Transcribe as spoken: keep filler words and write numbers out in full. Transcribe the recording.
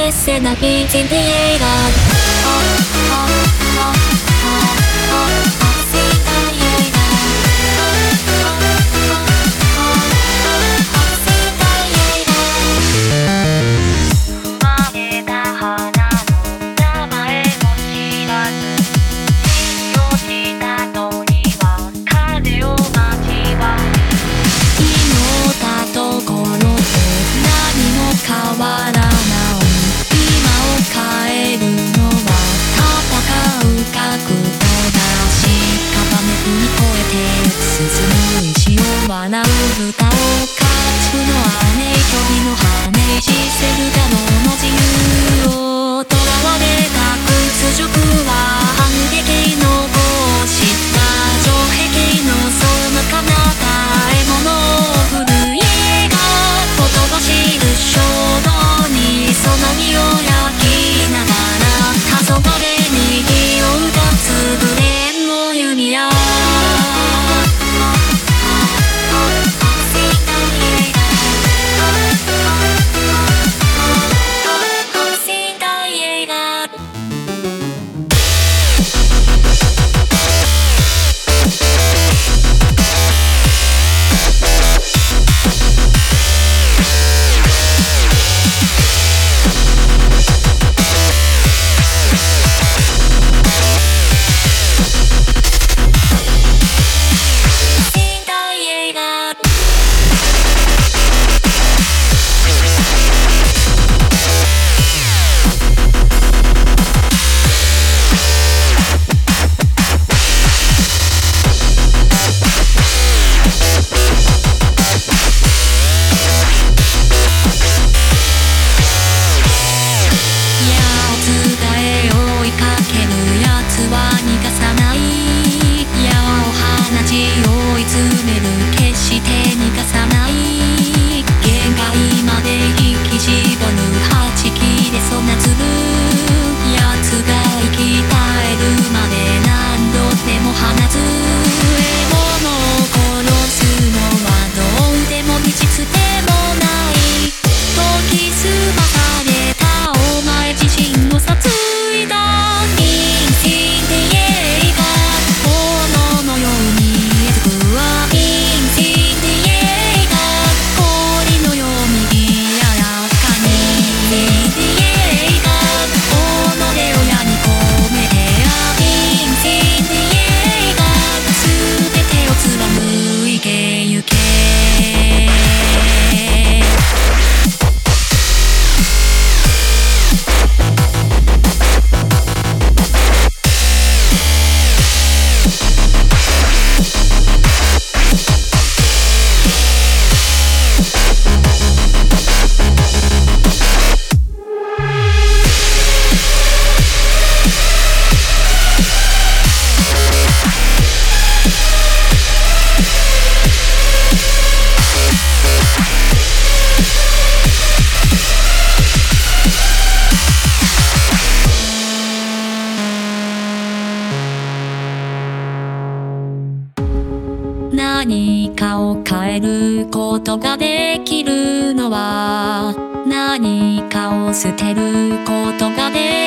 せなき人生が笑う歌を勝つのはね一人の羽しせるだろうの自由を囚われた屈辱は反撃のこうした城壁のその彼方へ物を振る家がほとばしる衝動にその身を焼きながら黄昏に火を打つブレンの弓矢何かを変えることができるのは何かを捨てることができる